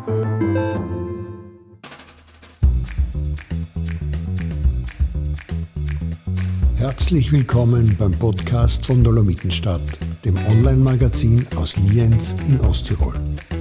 Herzlich willkommen beim Podcast von Dolomitenstadt, dem Online-Magazin aus Lienz in Osttirol.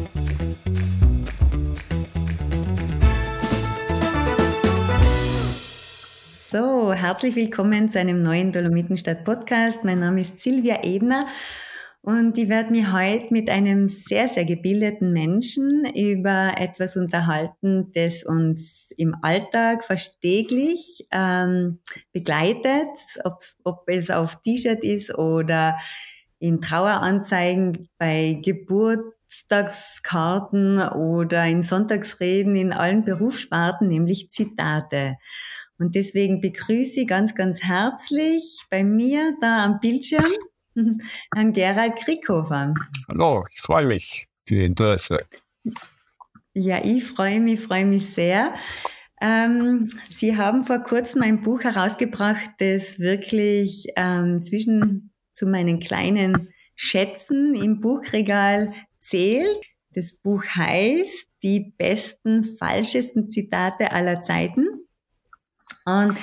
So, herzlich willkommen zu einem neuen Dolomitenstadt-Podcast. Mein Name ist Silvia Ebner und ich werde mich heute mit einem sehr, sehr gebildeten Menschen über etwas unterhalten, das uns im Alltag fast täglich begleitet, ob es auf T-Shirt ist oder in Traueranzeigen, bei Geburtstagskarten oder in Sonntagsreden in allen Berufssparten, nämlich Zitate. Und deswegen begrüße ich ganz, ganz herzlich bei mir da am Bildschirm Herrn Gerald Krieghofer. Hallo, ich freue mich für Ihr Interesse. Ja, ich freue mich sehr. Sie haben vor kurzem ein Buch herausgebracht, das wirklich zu meinen kleinen Schätzen im Buchregal zählt. Das Buch heißt Die besten, falschesten Zitate aller Zeiten und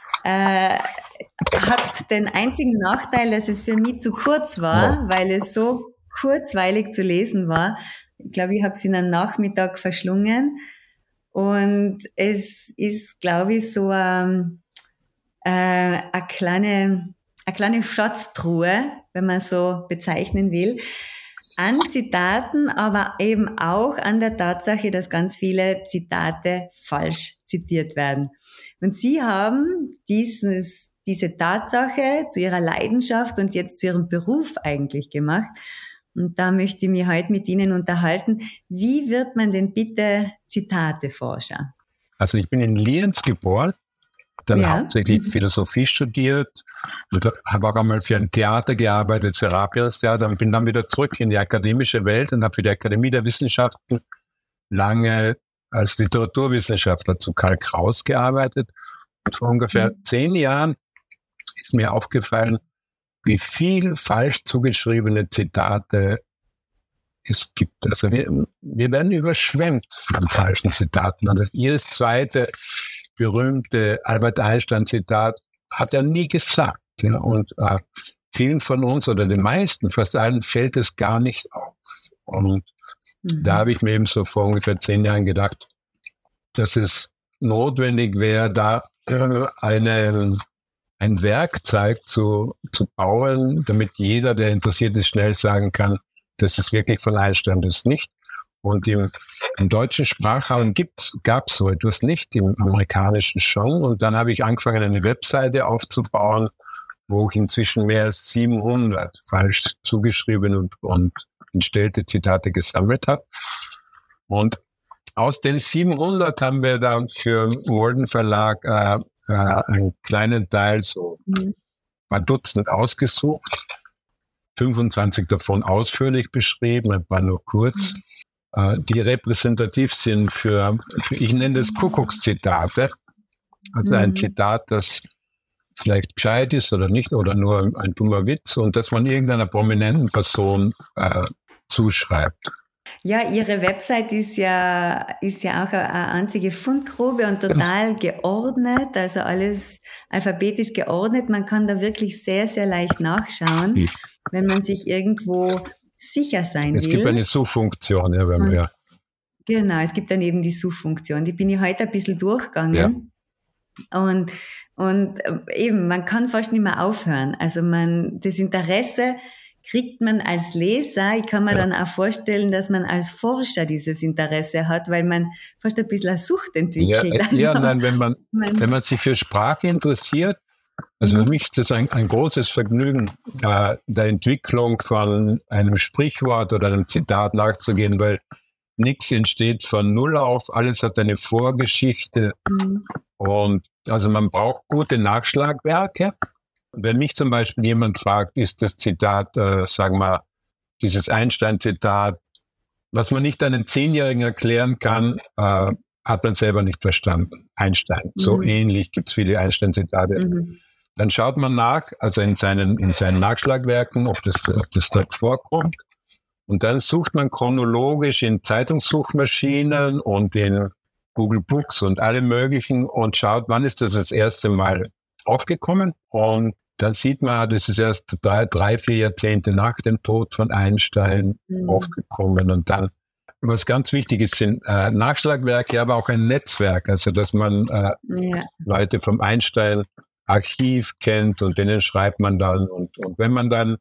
hat den einzigen Nachteil, dass es für mich zu kurz war, weil es so kurzweilig zu lesen war. Ich glaube, ich habe es in einem Nachmittag verschlungen. Und es ist, glaube ich, so eine kleine Schatztruhe, wenn man so bezeichnen will, an Zitaten, aber eben auch an der Tatsache, dass ganz viele Zitate falsch zitiert werden. Und Sie haben diese Tatsache zu Ihrer Leidenschaft und jetzt zu Ihrem Beruf eigentlich gemacht. Und da möchte ich mich heute mit Ihnen unterhalten. Wie wird man denn bitte Zitateforscher? Also ich bin in Lienz geboren, dann hauptsächlich Philosophie studiert und habe auch einmal für ein Theater gearbeitet, Serapionstheater, und bin dann wieder zurück in die akademische Welt und habe für die Akademie der Wissenschaften lange als Literaturwissenschaftler zu Karl Kraus gearbeitet. Und vor ungefähr 10 Jahren ist mir aufgefallen, wie viel falsch zugeschriebene Zitate es gibt. Also wir werden überschwemmt von falschen Zitaten. Und jedes zweite berühmte Albert Einstein-Zitat hat er nie gesagt. Ja? Und vielen von uns oder den meisten, fast allen, fällt es gar nicht auf. Und da habe ich mir eben so vor ungefähr 10 Jahren gedacht, dass es notwendig wäre, da ein Werkzeug zu bauen, damit jeder, der interessiert ist, schnell sagen kann, das ist wirklich von Einstein, das nicht. Und im deutschen Sprachraum gab es so etwas nicht, im amerikanischen schon. Und dann habe ich angefangen, eine Webseite aufzubauen, wo ich inzwischen mehr als 700 falsch zugeschriebene und entstellte Zitate gesammelt habe. Und aus den 700 haben wir dann für den Walden Verlag einen kleinen Teil, so ein paar Dutzend ausgesucht, 25 davon ausführlich beschrieben, ein paar nur kurz, die repräsentativ sind für ich nenne das Kuckuckszitate, also ein Zitat, das vielleicht gescheit ist oder nicht, oder nur ein dummer Witz und das man irgendeiner prominenten Person zuschreibt. Ja, Ihre Website ist ja auch eine einzige Fundgrube und total geordnet, also alles alphabetisch geordnet. Man kann da wirklich sehr, sehr leicht nachschauen, wenn man sich irgendwo sicher sein will. Es gibt eine Suchfunktion, ja, wenn wir. Genau, es gibt dann eben die Suchfunktion. Die bin ich heute ein bisschen durchgegangen. Ja. Und eben, man kann fast nicht mehr aufhören. Also das Interesse kriegt man als Leser, ich kann mir dann auch vorstellen, dass man als Forscher dieses Interesse hat, weil man fast ein bisschen eine Sucht entwickelt. Wenn man sich für Sprache interessiert, also für mich ist das ein großes Vergnügen, der Entwicklung von einem Sprichwort oder einem Zitat nachzugehen, weil nichts entsteht von Null auf, alles hat eine Vorgeschichte und also man braucht gute Nachschlagwerke. Wenn mich zum Beispiel jemand fragt, ist das Zitat, sagen wir, dieses Einstein-Zitat, was man nicht einem 10-Jährigen erklären kann, hat man selber nicht verstanden. Einstein, so ähnlich gibt's viele Einstein-Zitate. Dann schaut man nach, also in seinen Nachschlagwerken, ob das dort vorkommt. Und dann sucht man chronologisch in Zeitungssuchmaschinen und in Google Books und alle möglichen und schaut, wann ist das erste Mal aufgekommen. Und dann sieht man, das ist erst 3-4 Jahrzehnte nach dem Tod von Einstein aufgekommen. Und dann, was ganz wichtig ist, sind Nachschlagwerke, aber auch ein Netzwerk. Also, dass man Leute vom Einstein-Archiv kennt und denen schreibt man dann. Und wenn man dann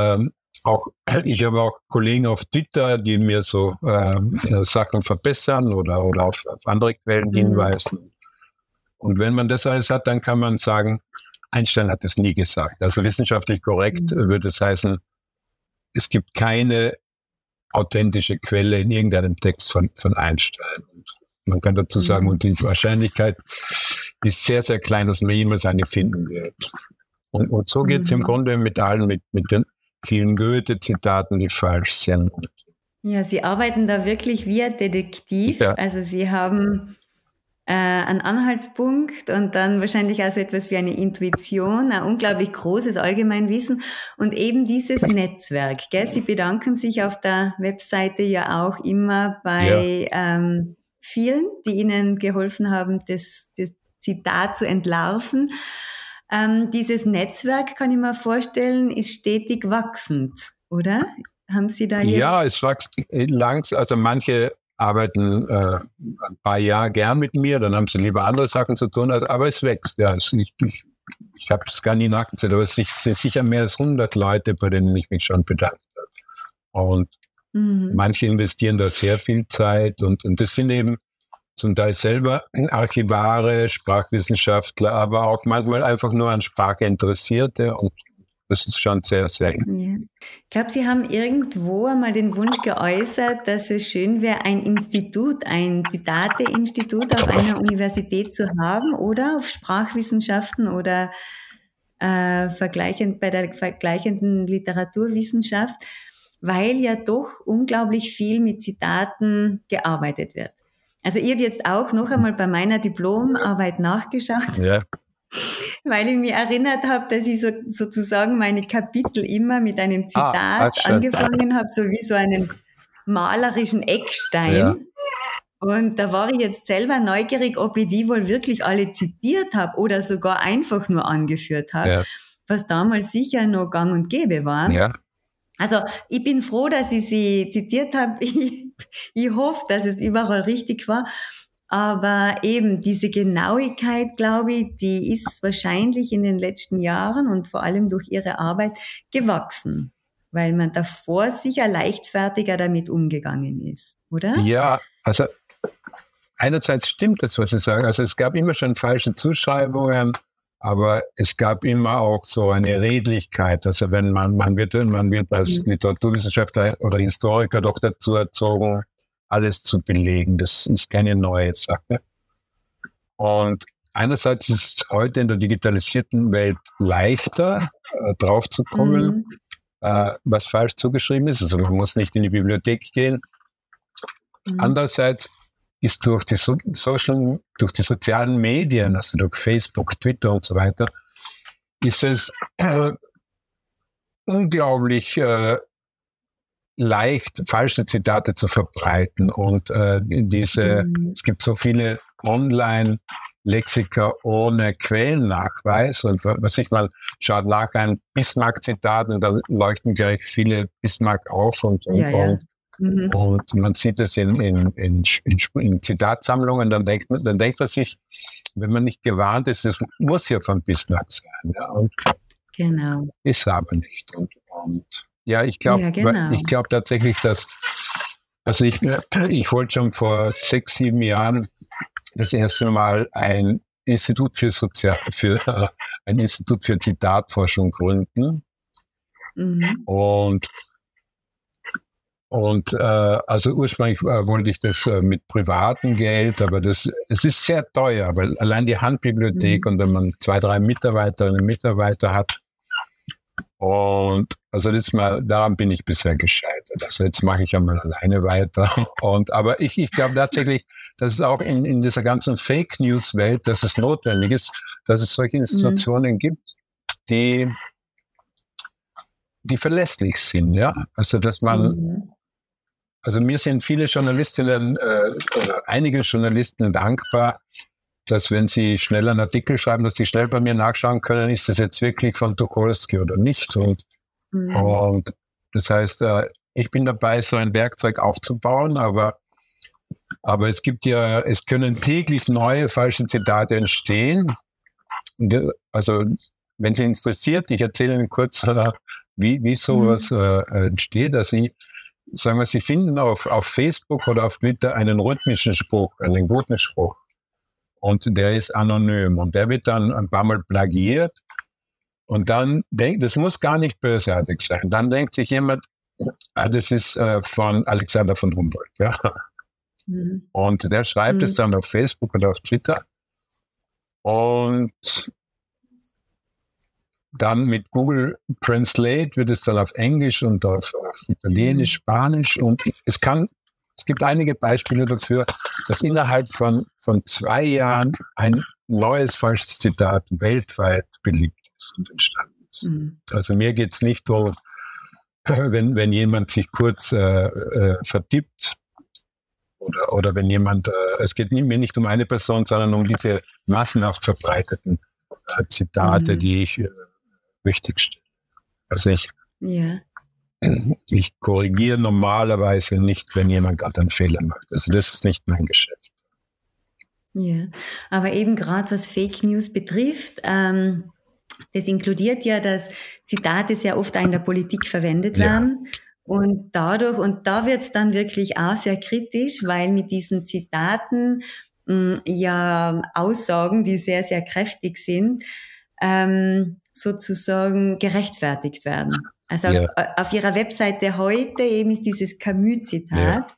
ich habe auch Kollegen auf Twitter, die mir so Sachen verbessern oder auf andere Quellen hinweisen. Und wenn man das alles hat, dann kann man sagen, Einstein hat es nie gesagt. Also wissenschaftlich korrekt würde es heißen, es gibt keine authentische Quelle in irgendeinem Text von Einstein. Und man kann dazu sagen, und die Wahrscheinlichkeit ist sehr, sehr klein, dass man jemals eine finden wird. Und so geht es im Grunde mit allen, mit den vielen Goethe-Zitaten, die falsch sind. Ja, Sie arbeiten da wirklich wie ein Detektiv. Ja. Also Sie haben einen Anhaltspunkt und dann wahrscheinlich auch so etwas wie eine Intuition, ein unglaublich großes Allgemeinwissen und eben dieses Netzwerk. Gell? Sie bedanken sich auf der Webseite ja auch immer bei vielen, die Ihnen geholfen haben, das Zitat zu entlarven. Dieses Netzwerk, kann ich mir vorstellen, ist stetig wachsend, oder? Haben Sie da jetzt? Ja, es wächst langsam. Also manche arbeiten ein paar Jahre gern mit mir, dann haben sie lieber andere Sachen zu tun, aber es wächst. Ja, ich habe es gar nie nachgezählt, aber es sind sicher mehr als 100 Leute, bei denen ich mich schon bedankt habe. Und manche investieren da sehr viel Zeit und das sind eben zum Teil selber Archivare, Sprachwissenschaftler, aber auch manchmal einfach nur an Sprache Interessierte und das ist schon sehr, sehr. Ja. Ich glaube, Sie haben irgendwo einmal den Wunsch geäußert, dass es schön wäre, ein Institut, ein Zitate-Institut auf einer Universität zu haben oder auf Sprachwissenschaften oder bei der vergleichenden Literaturwissenschaft, weil ja doch unglaublich viel mit Zitaten gearbeitet wird. Also ich habe jetzt auch noch einmal bei meiner Diplomarbeit nachgeschaut. Ja. Weil ich mich erinnert habe, dass ich sozusagen meine Kapitel immer mit einem Zitat angefangen habe, so wie so einen malerischen Eckstein. Ja. Und da war ich jetzt selber neugierig, ob ich die wohl wirklich alle zitiert habe oder sogar einfach nur angeführt habe, was damals sicher noch gang und gäbe war. Ja. Also ich bin froh, dass ich sie zitiert habe. Ich hoffe, dass es überall richtig war. Aber eben diese Genauigkeit, glaube ich, die ist wahrscheinlich in den letzten Jahren und vor allem durch Ihre Arbeit gewachsen, weil man davor sicher leichtfertiger damit umgegangen ist, oder? Ja, also einerseits stimmt das, was Sie sagen. Also es gab immer schon falsche Zuschreibungen, aber es gab immer auch so eine Redlichkeit. Also wenn man wird als Literaturwissenschaftler oder Historiker doch dazu erzogen, alles zu belegen. Das ist keine neue Sache. Und einerseits ist es heute in der digitalisierten Welt leichter, drauf zu kommen, was falsch zugeschrieben ist. Also man muss nicht in die Bibliothek gehen. Andererseits ist durch die sozialen Medien, also durch Facebook, Twitter und so weiter, ist es unglaublich leicht, falsche Zitate zu verbreiten. Und es gibt so viele Online-Lexika ohne Quellennachweis. Und was ich mal schaut nach einem Bismarck-Zitat und da leuchten gleich viele Bismarck auf und man sieht es in Zitatsammlungen, dann denkt man sich, wenn man nicht gewarnt ist, es muss ja von Bismarck sein. Ja? Und genau. Ist aber nicht. Und ja, ich glaube tatsächlich, dass, also ich wollte schon vor 6-7 Jahren das erste Mal ein Institut für Zitatforschung gründen. Und also ursprünglich wollte ich das mit privatem Geld, aber es ist sehr teuer, weil allein die Handbibliothek und wenn man 2-3 Mitarbeiterinnen und Mitarbeiter hat, und also daran bin ich bisher gescheitert. Also jetzt mache ich einmal alleine weiter. Aber ich glaube tatsächlich, dass es auch in dieser ganzen Fake News Welt, dass es notwendig ist, dass es solche Institutionen gibt, die die verlässlich sind, ja. Also dass man, also mir sind viele Journalistinnen oder einige Journalisten dankbar, dass wenn sie schnell einen Artikel schreiben, dass sie schnell bei mir nachschauen können, ist das jetzt wirklich von Tucholsky oder nicht. Und das heißt, ich bin dabei, so ein Werkzeug aufzubauen, aber es können täglich neue falsche Zitate entstehen. Also wenn Sie interessiert, ich erzähle Ihnen kurz, wie sowas entsteht. Dass Sie finden auf Facebook oder auf Twitter einen rhythmischen Spruch, einen guten Spruch. Und der ist anonym. Und der wird dann ein paar Mal plagiert. Und dann das muss gar nicht bösartig sein. Dann denkt sich jemand, das ist von Alexander von Humboldt. Ja. Und der schreibt es dann auf Facebook oder auf Twitter. Und dann mit Google Translate wird es dann auf Englisch und auf Italienisch, Spanisch. Und es gibt einige Beispiele dafür, dass innerhalb von 2 Jahren ein neues falsches Zitat weltweit beliebt ist und entstanden ist. Also mir geht es nicht darum, wenn jemand sich kurz vertippt oder wenn jemand, es geht mir nicht um eine Person, sondern um diese massenhaft verbreiteten Zitate, die ich wichtig stelle. Also ich korrigiere normalerweise nicht, wenn jemand gerade einen Fehler macht. Also das ist nicht mein Geschäft. Ja, aber eben gerade was Fake News betrifft, das inkludiert ja, dass Zitate sehr oft auch in der Politik verwendet werden. Und da wird es dann wirklich auch sehr kritisch, weil mit diesen Zitaten Aussagen, die sehr, sehr kräftig sind, sozusagen gerechtfertigt werden. Also auf Ihrer Webseite heute eben ist dieses Camus-Zitat.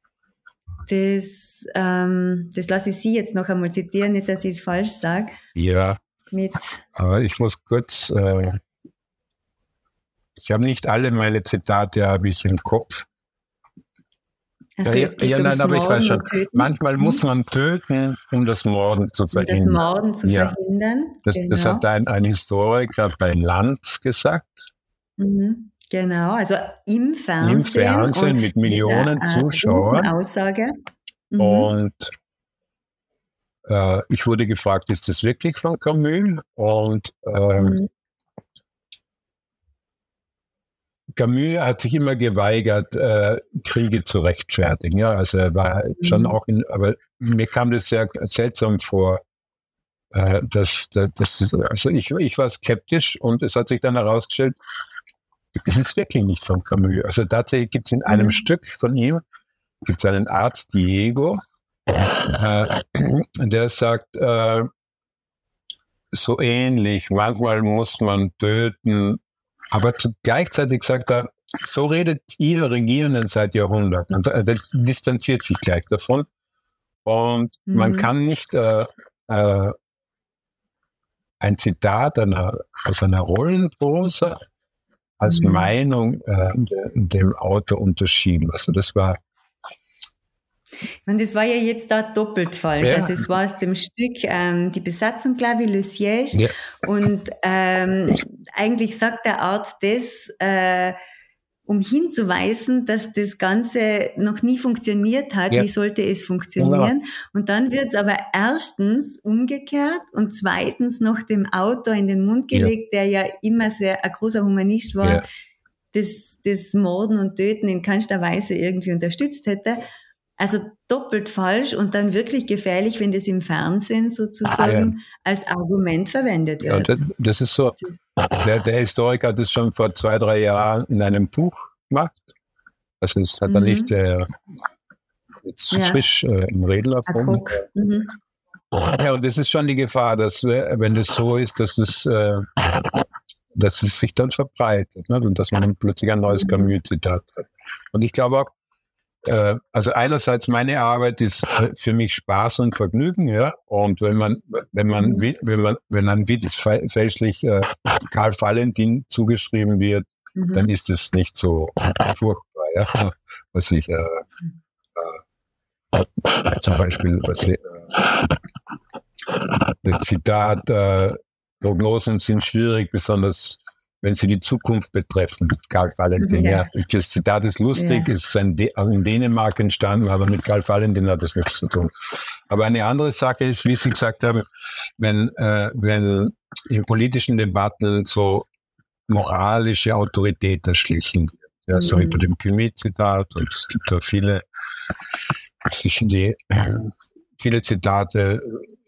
Das lasse ich Sie jetzt noch einmal zitieren, nicht, dass ich es falsch sage. Ja, aber ich muss kurz, ich habe nicht alle meine Zitate habe ich im Kopf. Also es geht ums aber ich weiß schon, Töten. manchmal muss man töten, um das Morden zu verhindern. Um das Morden zu verhindern. Das hat ein Historiker bei Lanz gesagt. Genau, also im Fernsehen. Im Fernsehen mit Millionen Zuschauern. Aussage. Und ich wurde gefragt, ist das wirklich von Camus? Und Camus hat sich immer geweigert, Kriege zu rechtfertigen. Ja, also er war schon auch aber mir kam das sehr seltsam vor. Also ich war skeptisch und es hat sich dann herausgestellt, es ist wirklich nicht von Camus. Also tatsächlich gibt es in einem Stück von ihm, gibt es einen Arzt, Diego, der sagt, so ähnlich, manchmal muss man töten, aber gleichzeitig sagt er, so redet ihr Regierenden seit Jahrhunderten. Und er distanziert sich gleich davon. Und man kann nicht ein Zitat aus einer Rollenprosa als Meinung dem Autor unterschieben. Also das war... Und das war ja jetzt da doppelt falsch. Ja. Also es war aus dem Stück die Besatzung, glaube ich, Le Siège. Ja. Und eigentlich sagt der Arzt das, um hinzuweisen, dass das Ganze noch nie funktioniert hat. Ja. Wie sollte es funktionieren? Ja. Und dann wird es aber erstens umgekehrt und zweitens noch dem Autor in den Mund gelegt, der ja immer ein großer Humanist war, das Morden und Töten in keinster Weise irgendwie unterstützt hätte. Also doppelt falsch und dann wirklich gefährlich, wenn das im Fernsehen sozusagen als Argument verwendet wird. Ja, das ist so. Der Historiker hat das schon vor 2-3 Jahren in einem Buch gemacht. Also das hat er nicht jetzt frisch im Redler erfunden. Ja, und das ist schon die Gefahr, dass wenn das so ist, dass es sich dann verbreitet, ne? Und dass man dann plötzlich ein neues Camus-Zitat hat. Und ich glaube auch, also einerseits meine Arbeit ist für mich Spaß und Vergnügen, ja. Und wenn ein Witz fälschlich Karl Valentin zugeschrieben wird, dann ist es nicht so furchtbar, ja. Was ich zum Beispiel das Zitat Prognosen sind schwierig, besonders wenn sie die Zukunft betreffen. Karl Valentin, ja. Das Zitat ist lustig, ist in Dänemark entstanden, aber mit Karl Valentin hat das nichts zu tun. Aber eine andere Sache ist, wie Sie gesagt haben, wenn in politischen Debatten so moralische Autorität erschlichen wird. Ja, so wie bei dem Cuny-Zitat, und es gibt da viele Zitate,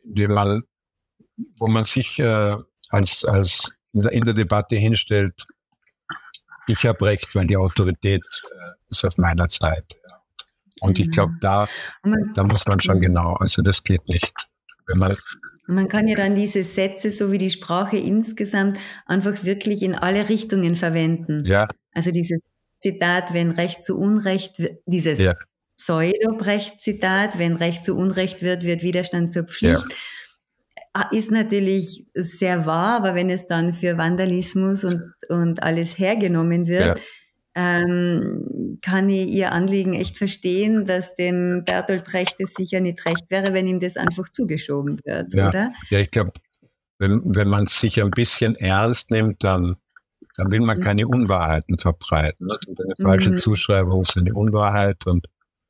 wo man sich als in der Debatte hinstellt, ich habe recht, weil die Autorität ist auf meiner Seite. Ja. Und ich glaube, da muss man schon genau, also das geht nicht. Man kann ja dann diese Sätze, so wie die Sprache insgesamt, einfach wirklich in alle Richtungen verwenden. Ja. Also dieses Zitat, wenn Recht zu Unrecht, dieses Pseudo-Brecht-Zitat, wenn Recht zu Unrecht wird, wird Widerstand zur Pflicht, ist natürlich sehr wahr, aber wenn es dann für Vandalismus und alles hergenommen wird, kann ich Ihr Anliegen echt verstehen, dass dem Bertolt Brecht es sicher nicht recht wäre, wenn ihm das einfach zugeschoben wird, oder? Ja, ich glaube, wenn man sich ein bisschen ernst nimmt, dann will man keine Unwahrheiten verbreiten. Ne? Eine falsche Zuschreibung ist eine Unwahrheit und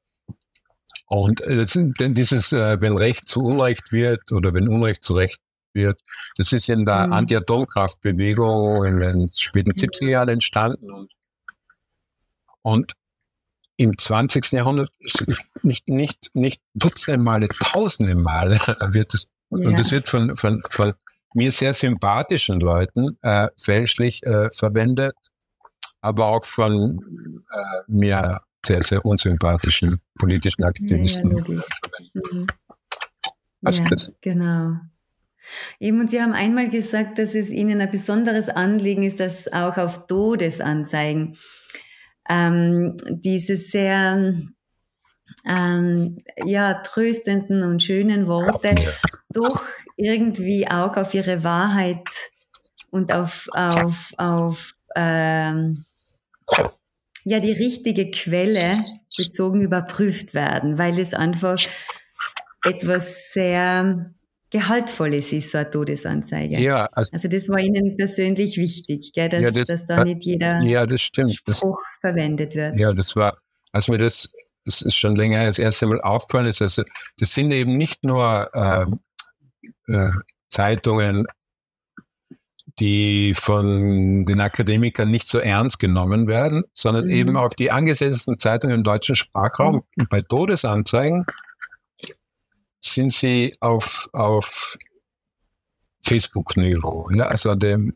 dieses, wenn Recht zu Unrecht wird oder wenn Unrecht zu Recht wird, das ist in der Anti-Atomkraftbewegung in den späten 70er Jahren entstanden und im 20. Jahrhundert nicht Dutzende Male, Tausende Male wird es, und das wird von mir sehr sympathischen Leuten fälschlich verwendet, aber auch von mir sehr, sehr unsympathischen politischen Aktivisten. Genau. Eben, und Sie haben einmal gesagt, dass es Ihnen ein besonderes Anliegen ist, dass auch auf Todesanzeigen diese sehr tröstenden und schönen Worte doch irgendwie auch auf ihre Wahrheit und auf die richtige Quelle bezogen überprüft werden, weil es einfach etwas sehr Gehaltvolles ist, so eine Todesanzeige. Ja, also das war Ihnen persönlich wichtig, gell, dass da nicht jeder Spruch verwendet wird. Ja, das war, als mir das ist schon länger das erste Mal aufgefallen ist, also das sind eben nicht nur Zeitungen, die von den Akademikern nicht so ernst genommen werden, sondern eben auch die angesehensten Zeitungen im deutschen Sprachraum. Bei Todesanzeigen sind sie auf Facebook-Niveau. Ja, also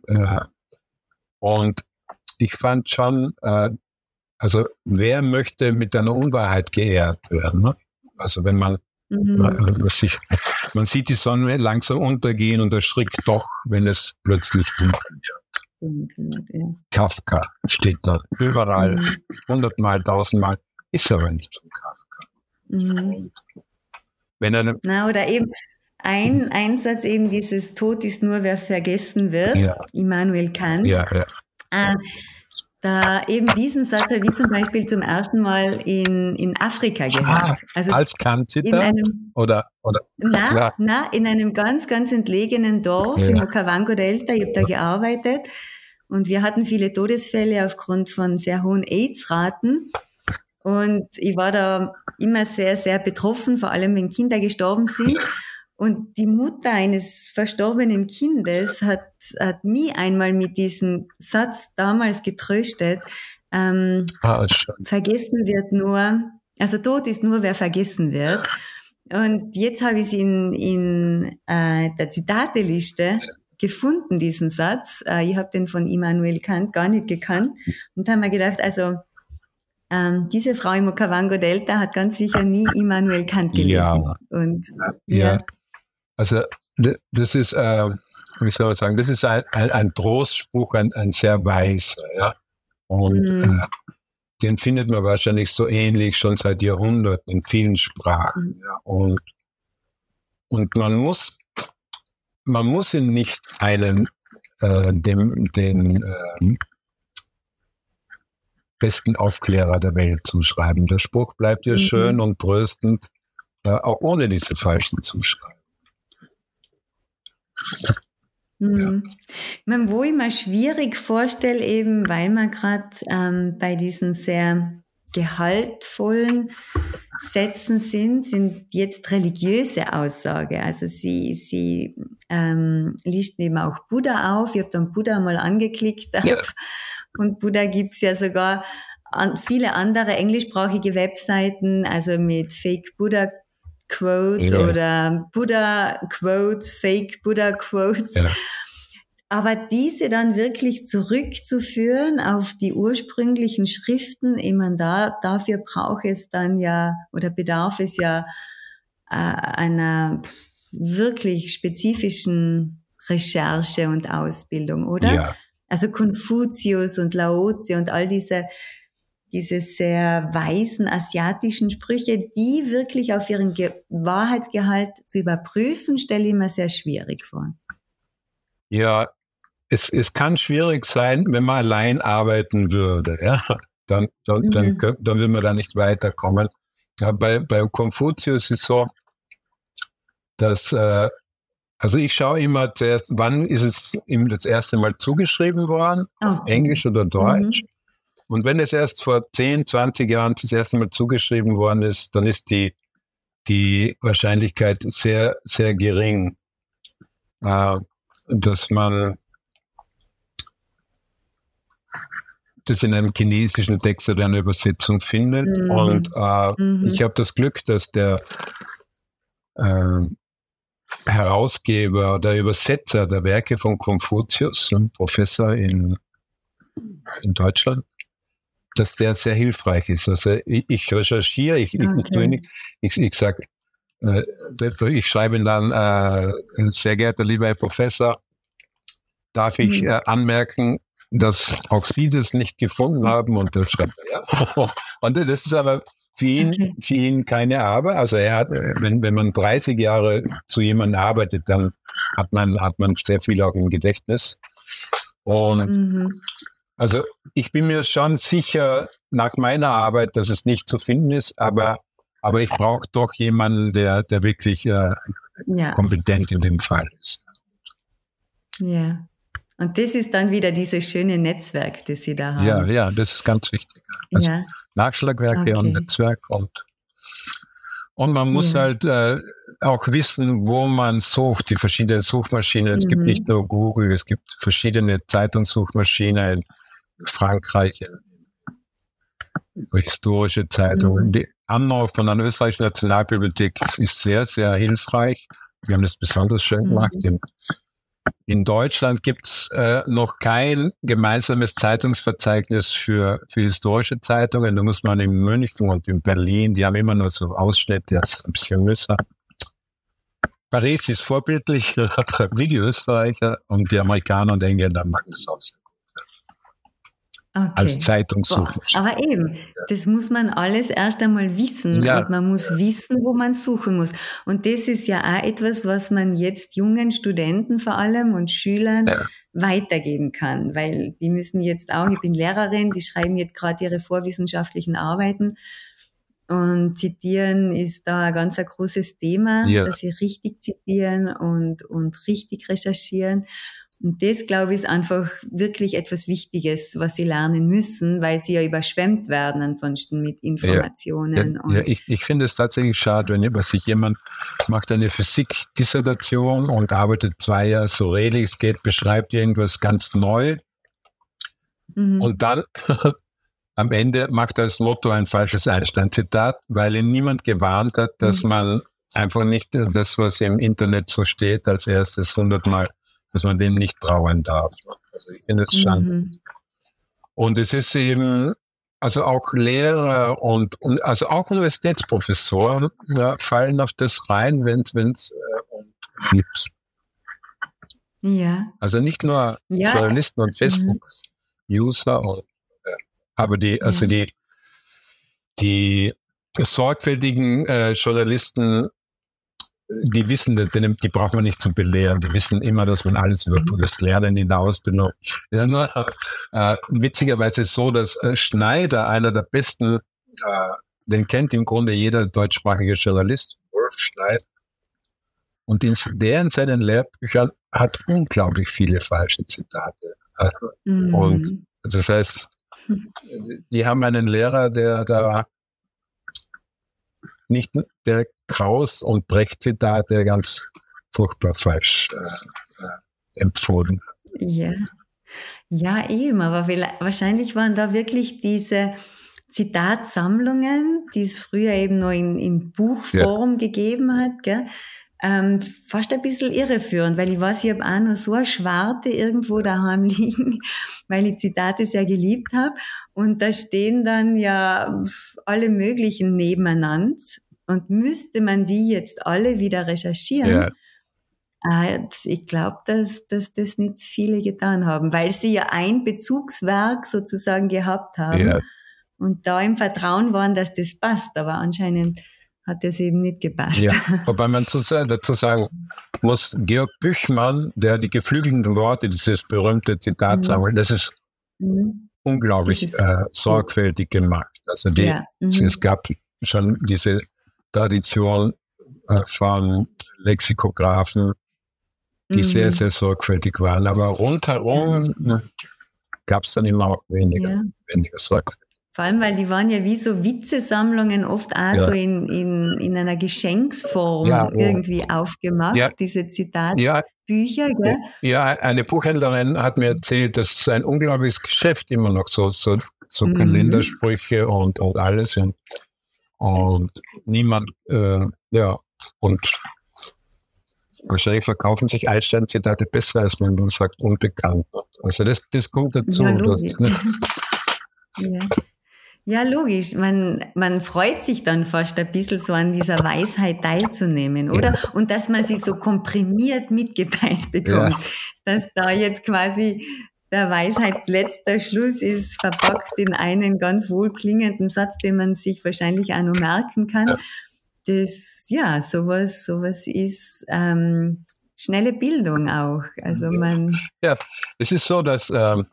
und ich fand schon, also wer möchte mit einer Unwahrheit geehrt werden? Ne? Also wenn man man sieht die Sonne langsam untergehen und erschrickt doch, wenn es plötzlich dunkel wird. Kafka steht da überall, 100-mal, 1000-mal, ist aber nicht von Kafka. Oder eben ein Satz, eben dieses Tod ist nur, wer vergessen wird, Immanuel Kant. Da eben diesen Satz habe ich zum Beispiel zum ersten Mal in Afrika gehört. Also als Kant-Zitat? Oder? In einem ganz, ganz entlegenen Dorf im Okavango-Delta. Ich habe da gearbeitet und wir hatten viele Todesfälle aufgrund von sehr hohen AIDS-Raten. Und ich war da immer sehr, sehr betroffen, vor allem wenn Kinder gestorben sind. Und die Mutter eines verstorbenen Kindes hat mich einmal mit diesem Satz damals getröstet. Vergessen wird nur, also Tod ist nur, wer vergessen wird. Und jetzt habe ich es in der Zitateliste gefunden, diesen Satz. Ich habe den von Immanuel Kant gar nicht gekannt und habe mir gedacht, also diese Frau im Okavango-Delta hat ganz sicher nie Immanuel Kant gelesen. Also das ist, wie soll man sagen, das ist ein Trostspruch, ein sehr weiser, ja. Und den findet man wahrscheinlich so ähnlich schon seit Jahrhunderten in vielen Sprachen. Ja. Und man muss ihn nicht den besten Aufklärer der Welt zuschreiben. Der Spruch bleibt ja schön und tröstend, auch ohne diese falschen Zuschreibungen. Mhm. Ich meine, wo ich mir schwierig vorstelle, eben weil wir gerade bei diesen sehr gehaltvollen Sätzen sind jetzt religiöse Aussage. Also sie listet eben auch Buddha auf. Ich habe dann Buddha mal angeklickt und Buddha gibt's ja sogar an viele andere englischsprachige Webseiten, also mit Fake Buddha Quotes oder Buddha Quotes, Fake Buddha Quotes. Ja. Aber diese dann wirklich zurückzuführen auf die ursprünglichen Schriften, ich meine, dafür braucht es dann ja oder bedarf es ja einer wirklich spezifischen Recherche und Ausbildung, oder? Ja. Also Konfuzius und Laozi und all diese sehr weisen asiatischen Sprüche, die wirklich auf ihren Wahrheitsgehalt zu überprüfen, stelle ich mir sehr schwierig vor. Ja, es kann schwierig sein, wenn man allein arbeiten würde, ja. Dann will man da nicht weiterkommen. Ja, bei Konfuzius ist so, dass, also ich schaue immer zuerst, wann ist es ihm das erste Mal zugeschrieben worden, auf Englisch oder Deutsch. Und wenn es erst vor 10, 20 Jahren das erste Mal zugeschrieben worden ist, dann ist die Wahrscheinlichkeit sehr, sehr gering, dass man das in einem chinesischen Text oder einer Übersetzung findet. Und ich habe das Glück, dass der Herausgeber, der Übersetzer der Werke von Konfuzius, ein Professor in Deutschland, dass der sehr hilfreich ist. Also ich recherchiere, ich sage, ich schreibe ihn dann, sehr geehrter lieber Herr Professor, darf ich anmerken, dass auch Sie das nicht gefunden haben? Und das schreibt er, ja. Und das ist aber für ihn keine Arbeit. Also er hat, wenn man 30 Jahre zu jemandem arbeitet, dann hat man sehr viel auch im Gedächtnis. Und also ich bin mir schon sicher nach meiner Arbeit, dass es nicht zu finden ist, aber ich brauche doch jemanden, der wirklich kompetent in dem Fall ist. Ja. Und das ist dann wieder dieses schöne Netzwerk, das Sie da haben. Ja, das ist ganz wichtig. Also Nachschlagwerke und Netzwerk und man muss halt auch wissen, wo man sucht, die verschiedenen Suchmaschinen. Es gibt nicht nur Google, es gibt verschiedene Zeitungssuchmaschinen in Frankreich, historische Zeitungen. Die Anno von der Österreichischen Nationalbibliothek ist sehr, sehr hilfreich. Wir haben das besonders schön gemacht. In Deutschland gibt's noch kein gemeinsames Zeitungsverzeichnis für historische Zeitungen. Da muss man in München und in Berlin, die haben immer nur so Ausschnitte, das ist ein bisschen mühsam. Paris ist vorbildlich, wie die Österreicher, und die Amerikaner und Engländer machen das auch sehr gut. Als Zeitungssuchmaschine. Aber eben, das muss man alles erst einmal wissen und man muss wissen, wo man suchen muss. Und das ist ja auch etwas, was man jetzt jungen Studenten vor allem und Schülern weitergeben kann, weil die müssen jetzt auch, ich bin Lehrerin, die schreiben jetzt gerade ihre vorwissenschaftlichen Arbeiten und zitieren ist da ein ganz großes Thema, dass sie richtig zitieren und richtig recherchieren. Und das, glaube ich, ist einfach wirklich etwas Wichtiges, was sie lernen müssen, weil sie ja überschwemmt werden ansonsten mit Informationen. Ich finde es tatsächlich schade, wenn sich jemand macht eine Physik-Dissertation und arbeitet 2 Jahre so redlich es geht, beschreibt irgendwas ganz neu und dann am Ende macht er als Motto ein falsches Einstein-Zitat, weil ihn niemand gewarnt hat, dass man einfach nicht das, was im Internet so steht, als erstes 100-mal, dass man dem nicht trauen darf. Also ich finde es schade. Und es ist eben, also auch Lehrer und also auch Universitätsprofessoren fallen auf das rein, wenn es gibt. Ja. Also nicht nur Journalisten und Facebook-User, aber die sorgfältigen Journalisten, die wissen, die braucht man nicht zum Belehren. Die wissen immer, dass man alles über das Lernen in der Ausbildung. Es ist nur witzigerweise so, dass Schneider, einer der besten, den kennt im Grunde jeder deutschsprachige Journalist, Wolf Schneider. Und der in seinen Lehrbüchern hat unglaublich viele falsche Zitate. Und das heißt, die haben einen Lehrer, der da nicht der Kraus- und Brecht-Zitate ganz furchtbar falsch empfunden. Ja, eben, aber wahrscheinlich waren da wirklich diese Zitatsammlungen, die es früher eben noch in Buchform gegeben hat, gell? Fast ein bisschen irreführend, weil ich weiß, ich habe auch noch so eine Schwarte irgendwo daheim liegen, weil ich Zitate sehr geliebt habe. Und da stehen dann ja alle möglichen nebeneinander. Und müsste man die jetzt alle wieder recherchieren, ich glaube, dass das nicht viele getan haben, weil sie ja ein Bezugswerk sozusagen gehabt haben und da im Vertrauen waren, dass das passt. Aber anscheinend hat das eben nicht gepasst. Ja, wobei man dazu sagen muss, Georg Büchmann, der die geflügelten Worte, dieses berühmte Zitat sammelt, das ist unglaublich sorgfältig gemacht. Also es gab schon diese Tradition von Lexikographen, die sehr, sehr sorgfältig waren. Aber rundherum gab es dann immer auch weniger Sorgfalt. Vor allem, weil die waren ja wie so Witzesammlungen oft auch so in einer Geschenksform irgendwie aufgemacht, diese Zitatbücher. Gell? Ja, eine Buchhändlerin hat mir erzählt, das ist ein unglaubliches Geschäft immer noch, so Kalendersprüche und alles. Und niemand, und wahrscheinlich verkaufen sich Einstein-Zitate besser, als man dann sagt, unbekannt. Also das kommt dazu. Ja, logisch. Man freut sich dann fast ein bisschen so an dieser Weisheit teilzunehmen, oder? Und dass man sie so komprimiert mitgeteilt bekommt. Dass da jetzt quasi der Weisheit letzter Schluss ist, verpackt in einen ganz wohlklingenden Satz, den man sich wahrscheinlich auch noch merken kann. Das, sowas ist schnelle Bildung auch. Also es ist so, dass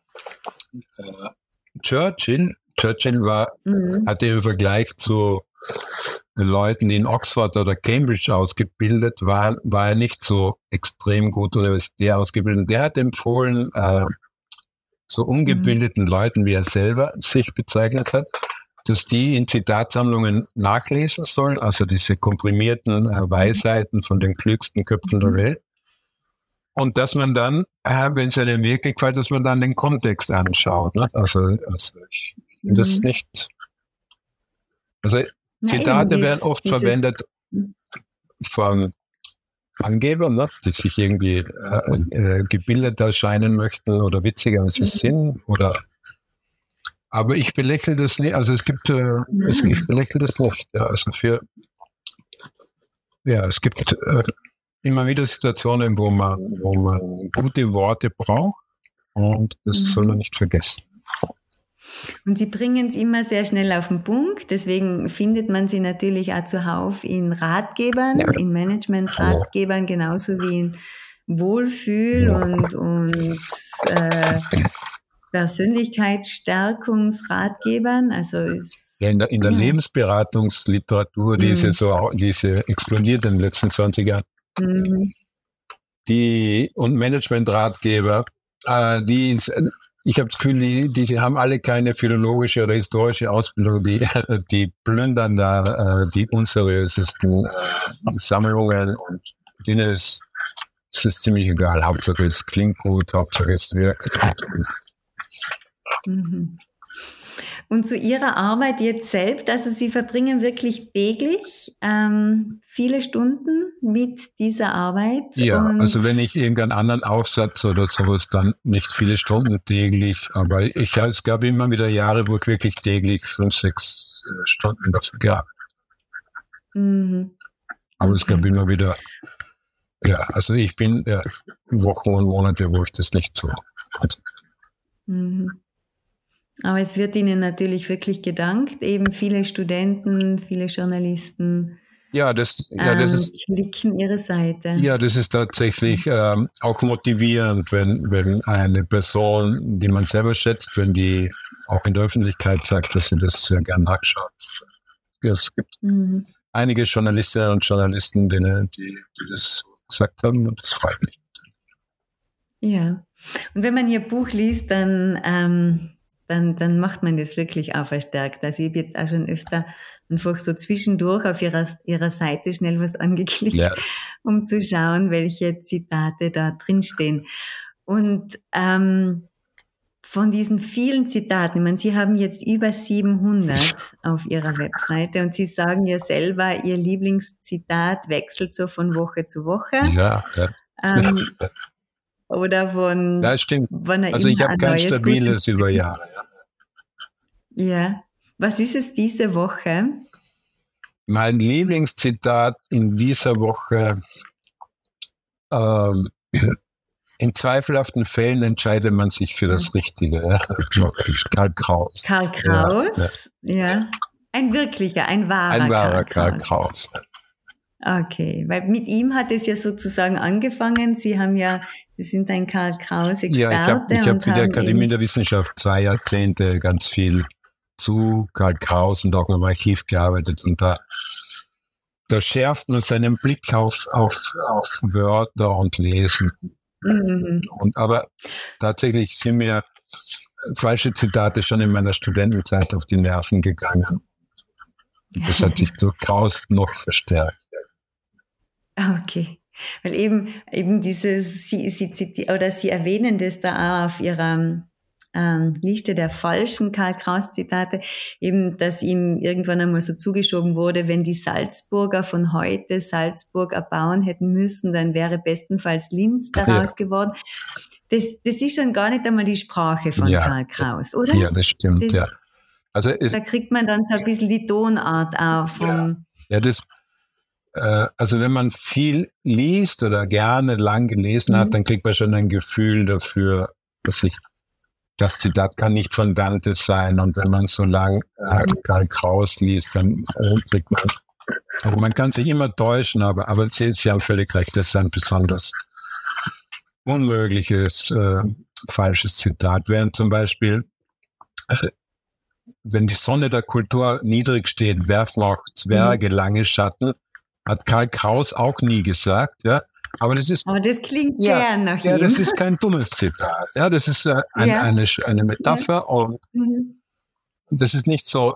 Churchill hatte im Vergleich zu Leuten, die in Oxford oder Cambridge ausgebildet waren, war er nicht so extrem gut universitär ausgebildet. Der hat empfohlen, so ungebildeten Leuten, wie er selber sich bezeichnet hat, dass die in Zitatsammlungen nachlesen sollen, also diese komprimierten Weisheiten von den klügsten Köpfen der Welt. Und dass man dann, wenn es einem wirklich gefällt, dass man dann den Kontext anschaut. Ne? Also ich finde das nicht. Also Zitate werden oft verwendet von Angebern, ne? Die sich irgendwie gebildet erscheinen möchten oder witziger als sie sind. Aber ich belächle das nicht. Also ich belächle das nicht. Ja, also es gibt immer wieder Situationen, wo man gute Worte braucht und das soll man nicht vergessen. Und Sie bringen es immer sehr schnell auf den Punkt, deswegen findet man sie natürlich auch zuhauf in Ratgebern, in Management-Ratgebern, genauso wie in Wohlfühl- und Persönlichkeitsstärkungsratgebern. Also in der Lebensberatungsliteratur, die ist explodiert in den letzten 20 Jahren. Und Management-Ratgeber, ich habe das Gefühl, die haben alle keine philologische oder historische Ausbildung, die plündern da die unseriösesten Sammlungen und denen ist ziemlich egal. Hauptsache es klingt gut, Hauptsache es wirkt. Und zu Ihrer Arbeit jetzt selbst, also Sie verbringen wirklich täglich viele Stunden mit dieser Arbeit? Ja, also wenn ich irgendeinen anderen Aufsatz oder sowas, dann nicht viele Stunden täglich, aber es gab immer wieder Jahre, wo ich wirklich täglich 5-6 Stunden dafür gearbeitet habe. Aber es gab immer wieder, also ich bin Wochen und Monate, wo ich das nicht so hatte. Aber es wird Ihnen natürlich wirklich gedankt, eben viele Studenten, viele Journalisten. Das ist klicken Ihre Seite. Ja, das ist tatsächlich auch motivierend, wenn eine Person, die man selber schätzt, wenn die auch in der Öffentlichkeit sagt, dass sie das sehr gern nachschaut. Es gibt einige Journalistinnen und Journalisten, die das gesagt haben und das freut mich. Ja. Und wenn man Ihr Buch liest, dann macht man das wirklich auch verstärkt. Also ich habe jetzt auch schon öfter einfach so zwischendurch auf ihrer Seite schnell was angeklickt, um zu schauen, welche Zitate da drinstehen. Und von diesen vielen Zitaten, ich meine, Sie haben jetzt über 700 auf Ihrer Webseite und Sie sagen ja selber, Ihr Lieblingszitat wechselt so von Woche zu Woche. Ja. Oder von... Ja, stimmt. Also ich habe kein stabiles über Jahre. Ja. Was ist es diese Woche? Mein Lieblingszitat in dieser Woche: in zweifelhaften Fällen entscheidet man sich für das Richtige. Karl Kraus. Karl Kraus? Ja. Ein wirklicher, ein wahrer Karl Kraus. Okay, weil mit ihm hat es ja sozusagen angefangen. Sie sind ein Karl Kraus-Experte. Ja, ich habe für die Akademie der Wissenschaft 2 Jahrzehnte ganz viel zu Karl Kraus und auch im Archiv gearbeitet. Und da schärft man seinen Blick auf Wörter und Lesen. Mhm. Aber tatsächlich sind mir falsche Zitate schon in meiner Studentenzeit auf die Nerven gegangen. Das hat sich durch Kraus noch verstärkt. Okay. Weil eben Sie erwähnen das da auch auf Ihrer Liste der falschen Karl Kraus-Zitate, eben, dass ihm irgendwann einmal so zugeschoben wurde, wenn die Salzburger von heute Salzburg erbauen hätten müssen, dann wäre bestenfalls Linz daraus geworden. Das ist schon gar nicht einmal die Sprache von Karl Kraus, oder? Ja, das stimmt, Also da kriegt man dann so ein bisschen die Tonart auf. Also wenn man viel liest oder gerne lang gelesen hat, dann kriegt man schon ein Gefühl dafür, das Zitat kann nicht von Dante sein. Und wenn man so lang Karl Kraus liest, dann kriegt man, also man kann sich immer täuschen, aber Sie haben völlig recht, das ist ein besonders unmögliches, falsches Zitat. Während zum Beispiel, wenn die Sonne der Kultur niedrig steht, werfen auch Zwerge lange Schatten, hat Karl Kraus auch nie gesagt, ja. Aber das klingt sehr nach ihm. Ja, das ist kein dummes Zitat. Ja, das ist eine Metapher und das ist nicht so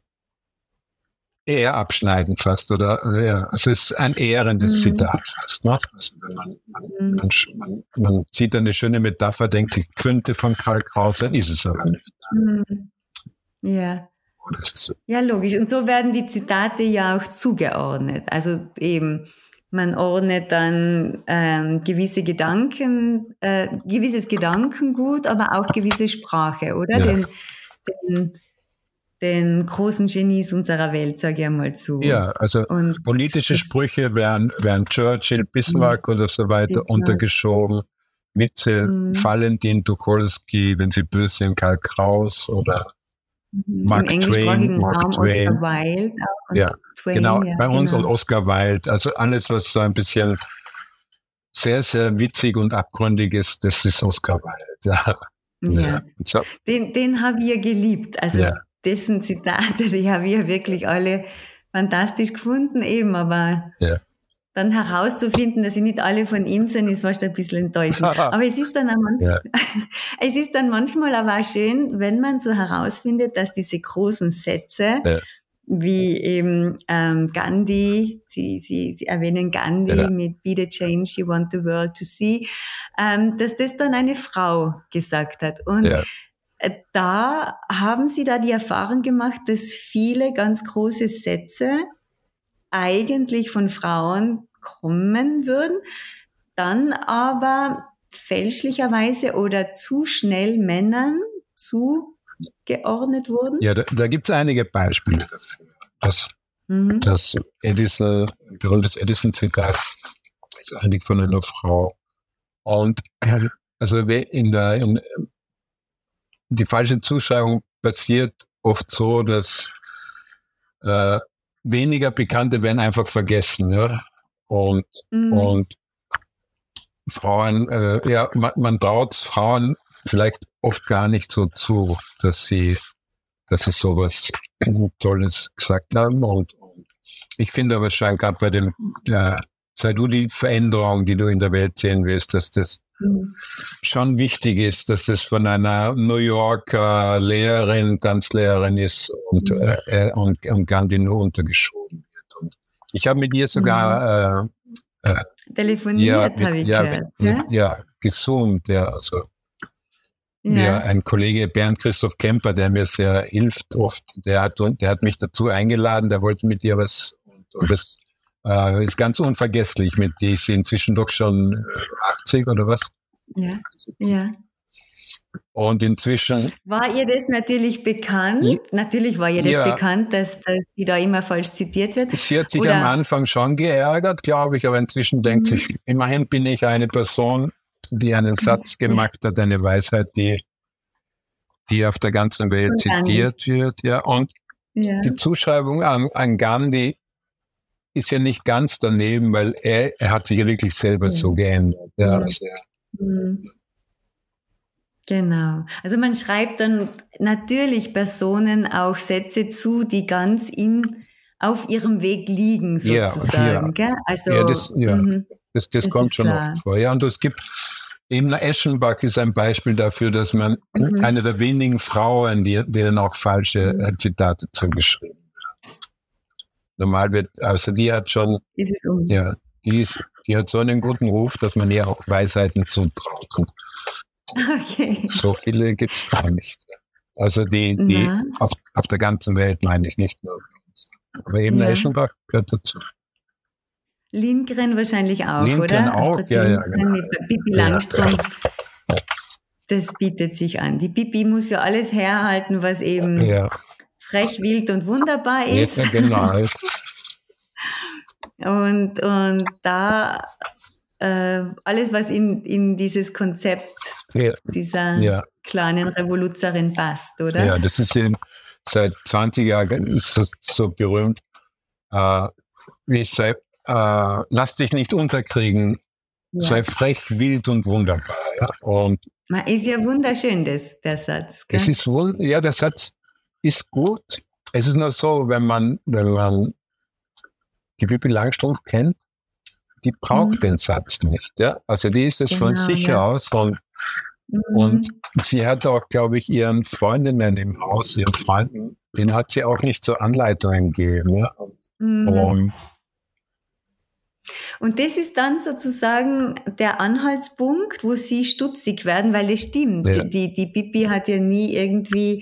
eher abschneidend fast oder es ist ein ehrendes Zitat fast. Ne? Also wenn man sieht eine schöne Metapher, denkt sich, könnte von Karl Kraus sein, ist es aber nicht. Ja. Ja, logisch. Und so werden die Zitate ja auch zugeordnet. Also eben, man ordnet dann gewisses Gedankengut, aber auch gewisse Sprache, oder? Ja. Den großen Genies unserer Welt, sage ich einmal zu. Ja, also und politische Sprüche werden Churchill, Bismarck oder so weiter untergeschoben. Witze fallen den Tucholsky, wenn sie böse sind, Karl Kraus oder Mark Twain. Oscar Wilde. Twain, genau, bei uns und Oscar Wilde. Also alles, was so ein bisschen sehr, sehr witzig und abgründig ist, das ist Oscar Wilde. Ja. So. Den habe ich ja geliebt. Also dessen Zitate, die habe ich ja wirklich alle fantastisch gefunden eben, aber dann herauszufinden, dass sie nicht alle von ihm sind, ist fast ein bisschen enttäuschend. Aber es ist dann manchmal aber auch schön, wenn man so herausfindet, dass diese großen Sätze, wie eben Gandhi, Sie erwähnen Gandhi mit Be the change you want the world to see, dass das dann eine Frau gesagt hat. Und da haben Sie da die Erfahrung gemacht, dass viele ganz große Sätze eigentlich von Frauen kommen würden, dann aber fälschlicherweise oder zu schnell Männern zugeordnet wurden? Ja, da gibt es einige Beispiele dafür. Das berühmtes Edison-Zitat ist eigentlich von einer Frau. Und also die falsche Zuschreibung passiert oft so, dass weniger Bekannte werden einfach vergessen, ja. Und Frauen, man traut es Frauen vielleicht oft gar nicht so zu, dass sie sowas Tolles gesagt haben. Und ich finde aber schon gerade bei dem sei du die Veränderung, die du in der Welt sehen willst, dass das schon wichtig ist, dass es von einer New Yorker Lehrerin, Tanzlehrerin ist und Gandhi nur untergeschoben wird. Und ich habe mit ihr sogar telefoniert, habe ich gehört. Ja, gesoomt, ja, also. Ja, ein Kollege Bernd Christoph Kemper, der mir sehr hilft oft, der hat mich dazu eingeladen, der wollte mit ihr was, und das ist ganz unvergesslich, mit die ist inzwischen doch schon 80 oder was? Ja, ja. Und inzwischen... War ihr das natürlich bekannt? Natürlich war ihr das bekannt, dass sie da immer falsch zitiert wird. Sie hat sich am Anfang schon geärgert, glaube ich, aber inzwischen denkt sich, immerhin bin ich eine Person, die einen Satz gemacht hat, eine Weisheit, die auf der ganzen Welt zitiert wird. Ja. Und die Zuschreibung an Gandhi ist ja nicht ganz daneben, weil er hat sich ja wirklich selber so geändert. Ja, also, genau. Also man schreibt dann natürlich Personen auch Sätze zu, die ganz auf ihrem Weg liegen, sozusagen. Gell? Also, das kommt schon oft vor. Ja, und es gibt eben Eschenbach ist ein Beispiel dafür, dass man eine der wenigen Frauen, denen auch falsche Zitate zugeschrieben werden. Normal wird, also die hat schon, die hat so einen guten Ruf, dass man ihr auch Weisheiten zutraut. Und so viele gibt es gar nicht. Also die auf der ganzen Welt, meine ich, nicht nur bei uns. Aber eben Eschenbach gehört dazu. Lindgren wahrscheinlich auch, Lindgren oder? auch, genau. Mit der Pippi Langstrumpf. Das bietet sich an. Die Pippi muss für alles herhalten, was eben frech, wild und wunderbar ist. Ja, genau. Und da alles, was in dieses Konzept dieser kleinen Revoluzerin passt, oder? Ja, das ist seit 20 Jahren so berühmt. Lass dich nicht unterkriegen, sei frech, wild und wunderbar. Ja? Und ist ja wunderschön, der Satz. Gell? Es ist der Satz ist gut. Es ist nur so, wenn man die Pippi Langstrumpf kennt, die braucht den Satz nicht. Ja? Also die ist es von sich aus und sie hat auch, glaube ich, ihren Freundinnen im Haus, ihren Freunden, denen hat sie auch nicht so Anleitungen gegeben. Ja? Und das ist dann sozusagen der Anhaltspunkt, wo sie stutzig werden, weil es stimmt. Ja. Die Pippi hat ja nie irgendwie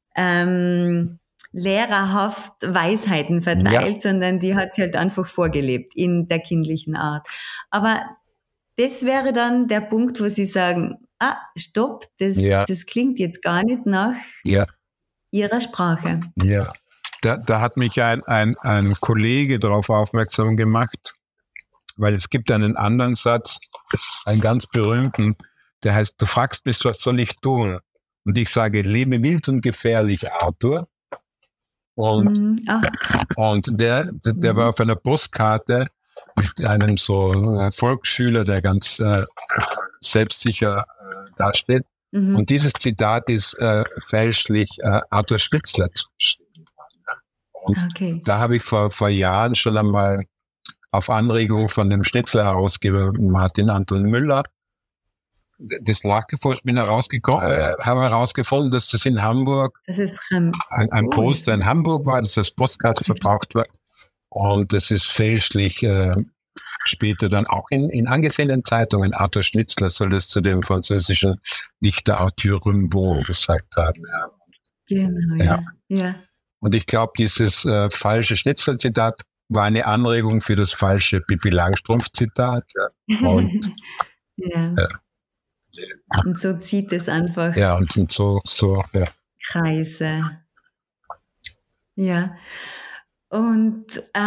lehrerhaft Weisheiten verteilt, sondern die hat sie halt einfach vorgelebt in der kindlichen Art. Aber das wäre dann der Punkt, wo sie sagen, stopp, das klingt jetzt gar nicht nach ihrer Sprache. Ja, da hat mich ein Kollege darauf aufmerksam gemacht, weil es gibt einen anderen Satz, einen ganz berühmten, der heißt, du fragst mich, was soll ich tun? Und ich sage, lebe wild und gefährlich, Arthur. Und der war auf einer Postkarte mit einem so Volksschüler, der ganz selbstsicher dasteht. Und dieses Zitat ist fälschlich Arthur Schnitzler zugeschrieben worden. Und da habe ich vor Jahren schon einmal auf Anregung von dem Schnitzler-Herausgeber Martin Anton Müller das nachgeforscht, habe herausgefunden, dass das in Hamburg ein Poster in Hamburg war, dass das Postkarte verbraucht war. Und das ist fälschlich später dann auch in angesehenen Zeitungen. Arthur Schnitzler soll das zu dem französischen Dichter Arthur Rimbaud gesagt haben. Ja. Genau, ja. Und ich glaube, dieses falsche Schnitzler-Zitat war eine Anregung für das falsche Pippi Langstrumpf-Zitat. Ja. Und und so zieht es einfach und so Kreise. Ja. Und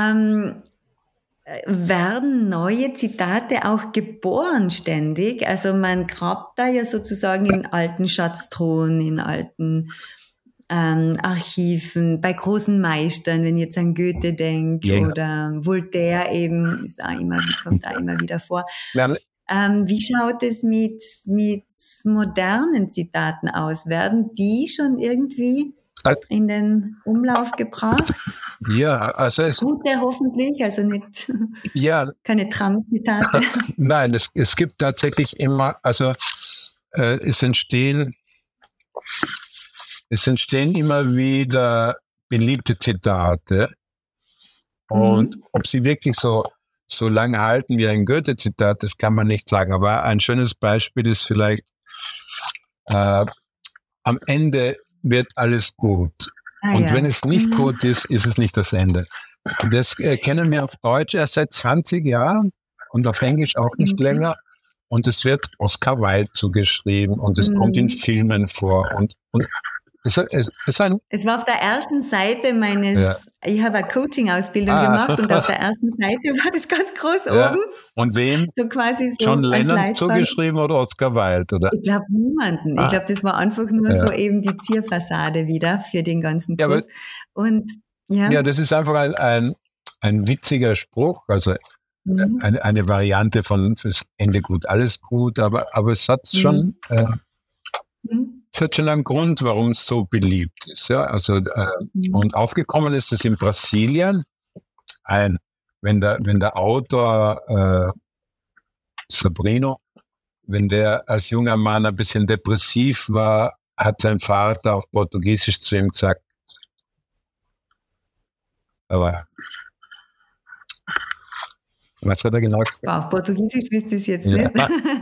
werden neue Zitate auch geboren ständig? Also man grabt da ja sozusagen in alten Schatztruhen, in alten Archiven, bei großen Meistern, wenn ich jetzt an Goethe denke oder Voltaire eben, kommt da immer wieder vor. Wie schaut es mit modernen Zitaten aus? Werden die schon irgendwie in den Umlauf gebracht? Ja, also Gute hoffentlich, also nicht keine Trump-Zitate. Nein, es gibt tatsächlich immer, also es entstehen immer wieder beliebte Zitate. Und ob sie wirklich so lange halten wie ein Goethe-Zitat, das kann man nicht sagen. Aber ein schönes Beispiel ist vielleicht, am Ende wird alles gut. Und wenn es nicht gut ist, ist es nicht das Ende. Das kennen wir auf Deutsch erst seit 20 Jahren und auf Englisch auch nicht länger. Und es wird Oscar Wilde zugeschrieben und es kommt in Filmen vor. Und es war auf der ersten Seite meines, ich habe eine Coaching-Ausbildung gemacht und auf der ersten Seite war das ganz groß oben. Und wem? So quasi so John Lennon zugeschrieben oder Oscar Wilde, oder? Ich glaube niemanden. Ich glaube, das war einfach nur so eben die Zierfassade wieder für den ganzen Kurs. Ja, das ist einfach ein witziger Spruch, also eine Variante von fürs Ende gut, alles gut, aber es hat schon es hat schon einen Grund, warum es so beliebt ist. Ja? Also, und aufgekommen ist es in Brasilien. Wenn der Autor Sabrino, wenn der als junger Mann ein bisschen depressiv war, hat sein Vater auf Portugiesisch zu ihm gesagt, aber was hat er genau gesagt? Auf Portugiesisch wüsste ich es jetzt nicht.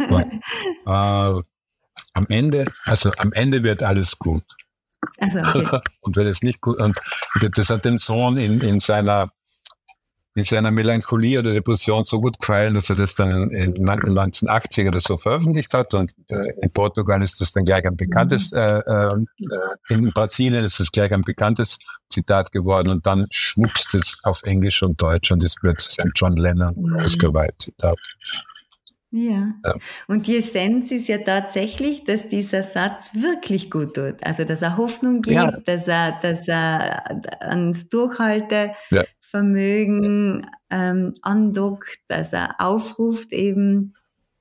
Am Ende wird alles gut. Also, okay. Und wenn es nicht gut, und das hat dem Sohn in seiner Melancholie oder Depression so gut gefallen, dass er das dann in 1980 oder so veröffentlicht hat. Und in Portugal ist das dann gleich ein bekanntes, in Brasilien ist es gleich ein bekanntes Zitat geworden. Und dann schwupst es auf Englisch und Deutsch und ist plötzlich ein John Lennon Oscar Wilde Zitat. Ja. Und die Essenz ist ja tatsächlich, dass dieser Satz wirklich gut tut. Also, dass er Hoffnung gibt, dass er ans Durchhaltevermögen andockt, dass er aufruft, eben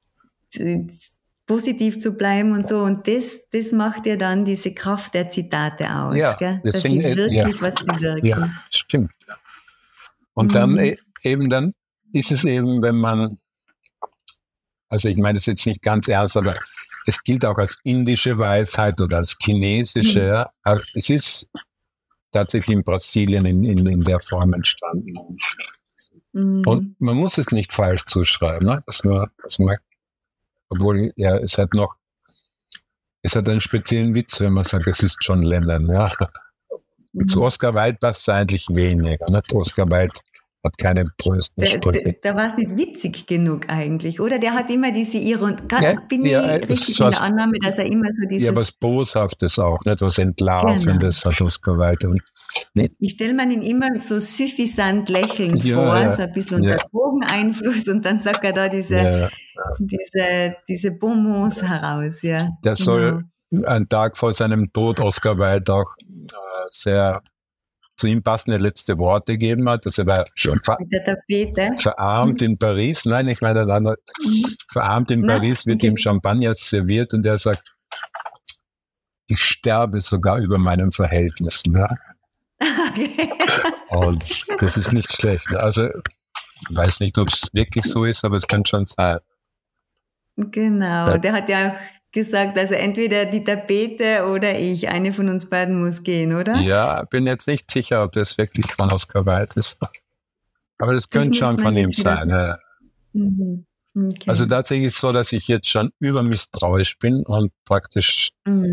positiv zu bleiben und so. Und das macht ja dann diese Kraft der Zitate aus, gell? Dass sie wirklich was bewirken. Ja, stimmt. Und dann dann ist es eben, wenn man, also ich meine das jetzt nicht ganz ernst, aber es gilt auch als indische Weisheit oder als chinesische. Ja. Es ist tatsächlich in Brasilien in der Form entstanden. Und man muss es nicht falsch zuschreiben. Ne? Obwohl, es hat einen speziellen Witz, wenn man sagt, es ist John Lennon. Ja. Zu Oscar Wilde passt es eigentlich weniger. Nicht? Oscar Wilde hat keine trösten Sprüche. Da war es nicht witzig genug eigentlich, oder? Der hat immer diese Ironie. Bin ich richtig in der Annahme, dass er immer so dieses... Ja, was Boshaftes auch, nicht was Entlarvendes hat Oscar Wilde. Ich stelle mir ihn immer so suffisant lächelnd vor, so ein bisschen unter Drogeneinfluss und dann sagt er da diese Bonbons heraus. Ja. Der soll einen Tag vor seinem Tod Oscar Wilde auch sehr zu ihm passende letzte Worte gegeben hat. Also er war schon verarmt in Paris. Nein, ich meine, verarmt in Paris wird ihm Champagner serviert und er sagt, ich sterbe sogar über meinen Verhältnissen. Ja? Okay. Und das ist nicht schlecht. Also ich weiß nicht, ob es wirklich so ist, aber es kann schon sein. Genau, der hat ja auch gesagt, also entweder die Tapete oder ich, eine von uns beiden muss gehen, oder? Ja, bin jetzt nicht sicher, ob das wirklich von Oscar Wilde ist. Aber das könnte schon von ihm sein. Ja. Okay. Also tatsächlich ist es so, dass ich jetzt schon übermisstrauisch bin und praktisch,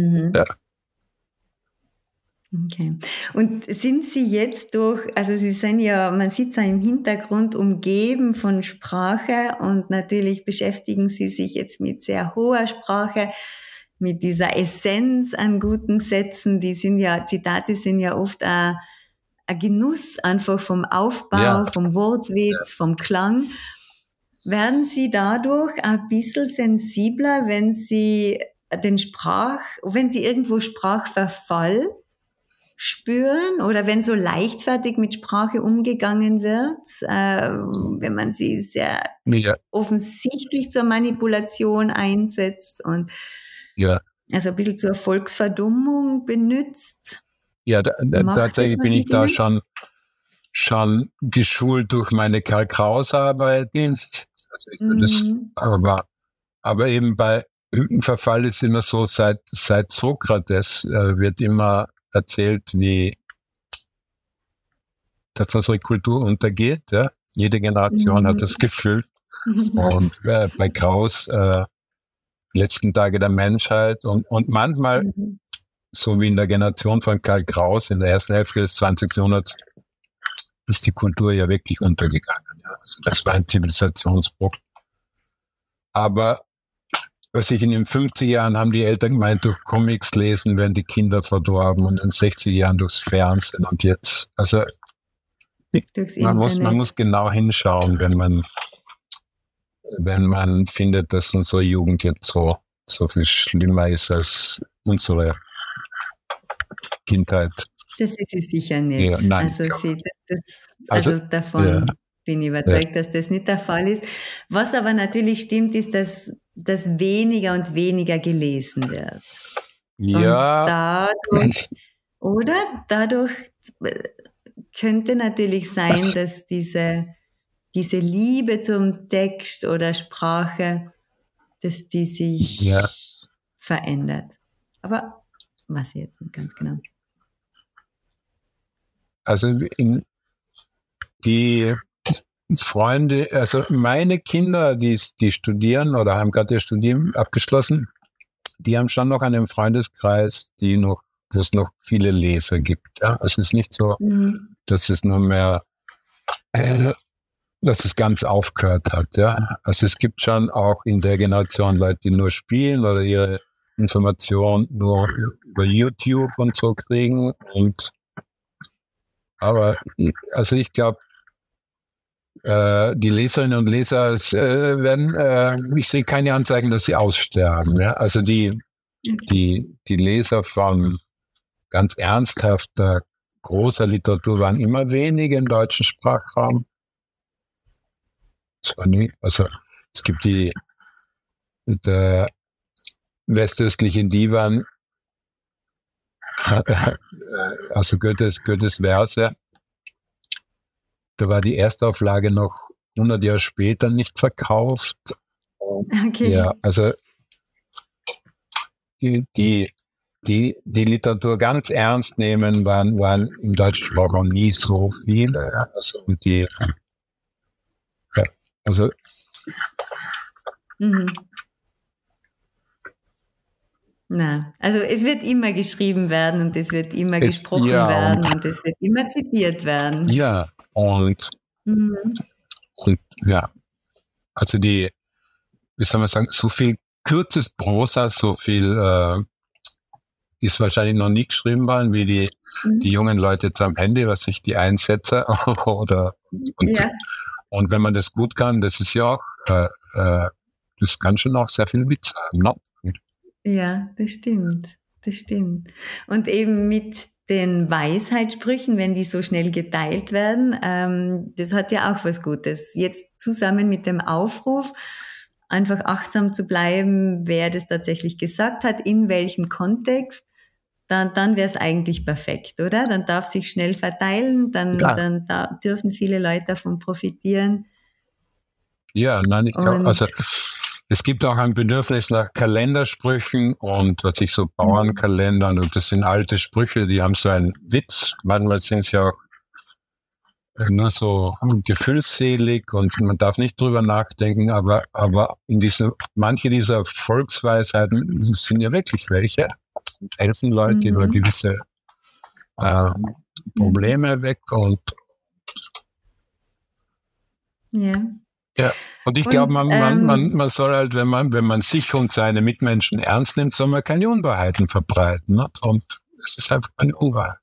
Okay. Und sind Sie jetzt also Sie sind ja, man sieht ja im Hintergrund umgeben von Sprache und natürlich beschäftigen Sie sich jetzt mit sehr hoher Sprache, mit dieser Essenz an guten Sätzen, Zitate sind ja oft ein Genuss einfach vom Aufbau, vom Wortwitz, vom Klang. Werden Sie dadurch ein bisschen sensibler, wenn Sie irgendwo Sprachverfall spüren oder wenn so leichtfertig mit Sprache umgegangen wird, wenn man sie sehr offensichtlich zur Manipulation einsetzt und also ein bisschen zur Volksverdummung benutzt? Ja, Macht das tatsächlich was bin ich mit da Ihnen? schon geschult durch meine Karl Kraus Arbeiten. Also ich würde das, Mhm. aber eben bei Verfall ist immer so, seit Sokrates wird immer erzählt, wie dass unsere Kultur untergeht. Ja? Jede Generation hat Mhm. das Gefühl. Und bei Kraus letzten Tage der Menschheit und manchmal, Mhm. so wie in der Generation von Karl Kraus in der ersten Hälfte des 20. Jahrhunderts, ist die Kultur ja wirklich untergegangen. Ja. Also das war ein Zivilisationsbruch. Aber was ich in den 50er Jahren haben die Eltern gemeint, durch Comics lesen werden die Kinder verdorben und in den 60er Jahren durchs Fernsehen und jetzt, also Durchs man Internet. muss genau hinschauen, wenn man findet, dass unsere Jugend jetzt so viel schlimmer ist als unsere Kindheit. Das ist sie sicher Ja, nicht. nein. Also Also, also ja, davon bin ich ja, überzeugt, dass das nicht der Fall ist. Was aber natürlich stimmt, ist, dass weniger und weniger gelesen wird. Und ja, dadurch äh, könnte natürlich sein, dass diese Liebe zum Text oder Sprache, dass die ja, sich verändert. Aber weiß ich jetzt nicht ganz genau. also die Freunde, also meine Kinder, die studieren oder haben gerade ihr Studium abgeschlossen, die haben schon noch einen Freundeskreis, wo es noch viele Leser gibt. Ja? Es ist nicht so, Mhm. dass es nur mehr, dass es ganz aufgehört hat. Ja? Also es gibt schon auch in der Generation Leute, die nur spielen oder ihre Information nur über YouTube und so kriegen. Aber also ich glaube, die Leserinnen und Leser ich sehe keine Anzeichen, dass sie aussterben. Ja? Also die Leser von ganz ernsthafter, großer Literatur waren immer wenige im deutschen Sprachraum. Zwar nie, also es gibt der westöstliche Divan, also Goethes Verse, da war die Erstauflage noch 100 Jahre später nicht verkauft. Okay. Ja, also die Literatur ganz ernst nehmen, waren im deutschen Sprachraum nie so viele. Ja. Also Mhm. Na, also es wird immer geschrieben werden und es wird immer gesprochen ja, werden und es wird immer zitiert werden. ja, Mhm. und ja, also wie soll man sagen, so viel kurzes Prosa, so viel ist wahrscheinlich noch nie geschrieben worden, wie die Mhm. jungen Leute jetzt am Handy, was ich die einsetze oder Ja, und wenn man das gut kann, das ist ja auch das kann schon auch sehr viel Witz haben. Ne? ja, das stimmt. Das stimmt. Und eben mit den Weisheitssprüchen, wenn die so schnell geteilt werden, das hat ja auch was Gutes. Jetzt zusammen mit dem Aufruf, einfach achtsam zu bleiben, wer das tatsächlich gesagt hat, in welchem Kontext, dann wäre es eigentlich perfekt, oder? Dann darf sich schnell verteilen, Ja, da dürfen viele Leute davon profitieren. ja, nein, ich glaube, Und also es gibt auch ein Bedürfnis nach Kalendersprüchen und was ich so mhm. Bauernkalendern und das sind alte Sprüche, die haben so einen Witz. Manchmal sind es ja auch nur so gefühlsselig und man darf nicht drüber nachdenken, aber manche dieser Volksweisheiten sind ja wirklich welche und helfen Leute über Mhm. gewisse äh, Mhm. Probleme weg und Ja. ja. Und ich glaube, Und man soll halt, wenn man sich und seine Mitmenschen ernst nimmt, soll man keine Unwahrheiten verbreiten. Ne? Und es ist einfach eine Unwahrheit.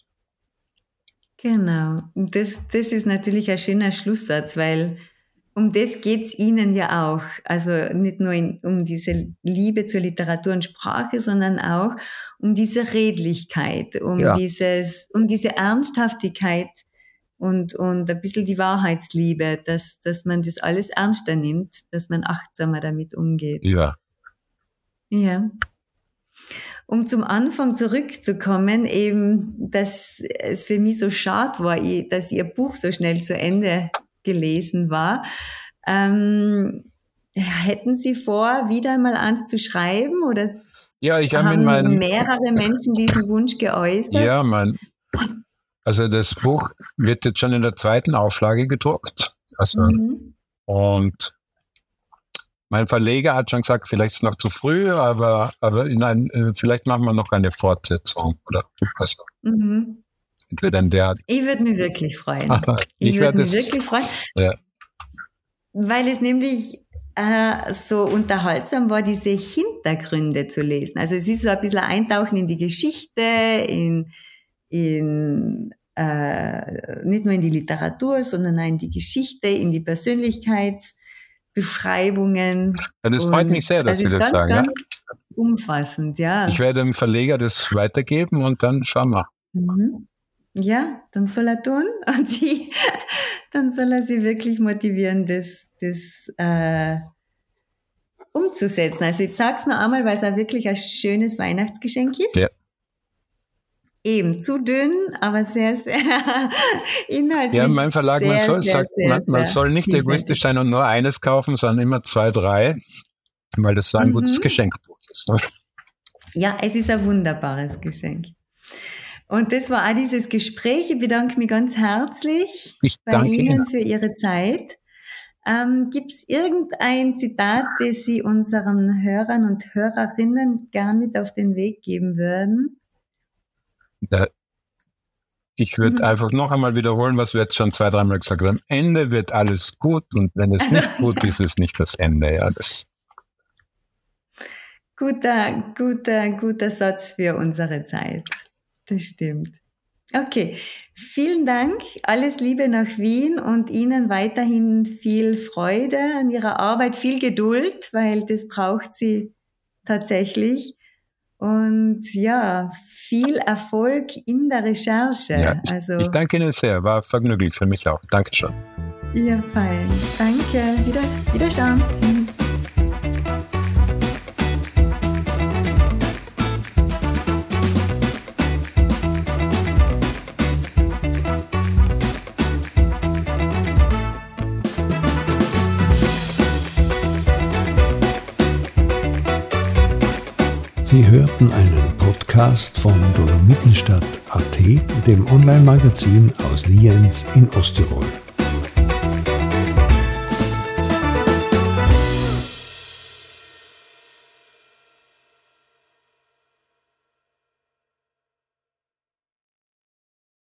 genau. Und das ist natürlich ein schöner Schlusssatz, weil um das geht's Ihnen ja auch. Also nicht nur um diese Liebe zur Literatur und Sprache, sondern auch um diese Redlichkeit, Ja. um diese Ernsthaftigkeit und ein bisschen die Wahrheitsliebe, dass man das alles ernster nimmt, dass man achtsamer damit umgeht. Ja. Ja. um zum Anfang zurückzukommen, eben, dass es für mich so schade war, dass Ihr Buch so schnell zu Ende gelesen war. Hätten Sie vor, wieder mal eins zu schreiben, oder ja, ich haben mehrere Menschen diesen Wunsch geäußert? Ja, also das Buch wird jetzt schon in der 2. Auflage gedruckt. Also, und mein Verleger hat schon gesagt, vielleicht ist es noch zu früh, aber vielleicht machen wir noch eine Fortsetzung. Oder also, entweder in der. Ich würde mich wirklich freuen. Ich würde mich wirklich freuen. Ja. Weil es nämlich so unterhaltsam war, diese Hintergründe zu lesen. Also es ist so ein bisschen Eintauchen in die Geschichte, nicht nur in die Literatur, sondern auch in die Geschichte, in die Persönlichkeitsbeschreibungen. Ja, das freut mich sehr, dass Sie das sagen. Ganz umfassend, ja. Ich werde dem Verleger das weitergeben und dann schauen wir. Ja, dann soll er tun und dann soll er sie wirklich motivieren, das umzusetzen. Also ich sag's noch einmal, weil es auch wirklich ein schönes Weihnachtsgeschenk ist. Ja. Eben zu dünn, aber sehr, sehr inhaltlich. Ja, mein Verlag, man soll nicht egoistisch sein und nur eines kaufen, sondern immer 2, 3, weil das so ein gutes Geschenkbuch ist. Ne? Ja, es ist ein wunderbares Geschenk. Und das war auch dieses Gespräch. Ich bedanke mich ganz herzlich bei Ihnen für Ihre Zeit. Gibt es irgendein Zitat, das Sie unseren Hörern und Hörerinnen gern mit auf den Weg geben würden? Ich würde einfach noch einmal wiederholen, was wir jetzt schon 2, 3 Mal gesagt haben. Am Ende wird alles gut, und wenn es nicht gut ist, ist es nicht das Ende. Ja, das guter Satz für unsere Zeit. Das stimmt. Okay, vielen Dank. Alles Liebe nach Wien und Ihnen weiterhin viel Freude an Ihrer Arbeit, viel Geduld, weil das braucht sie tatsächlich. Und ja, viel Erfolg in der Recherche. Ja, ich danke Ihnen sehr, war vergnüglich für mich auch. Dankeschön. Ja, fein. Danke. Wiederschauen. Sie hörten einen Podcast von Dolomitenstadt.at, dem Online-Magazin aus Lienz in Osttirol.